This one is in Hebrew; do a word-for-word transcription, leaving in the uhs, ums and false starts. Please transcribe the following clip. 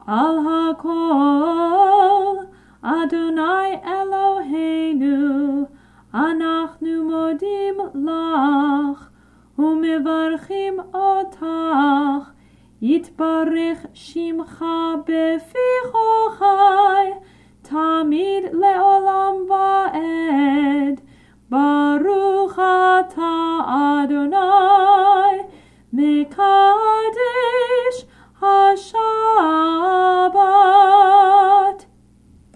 על הכל. אדוני אלוהינו, אנחנו מודים לך ומברכים אותך. יתברך שמך בפי כל חי, תמיד לעולם ועד. ברוך אתה אדוני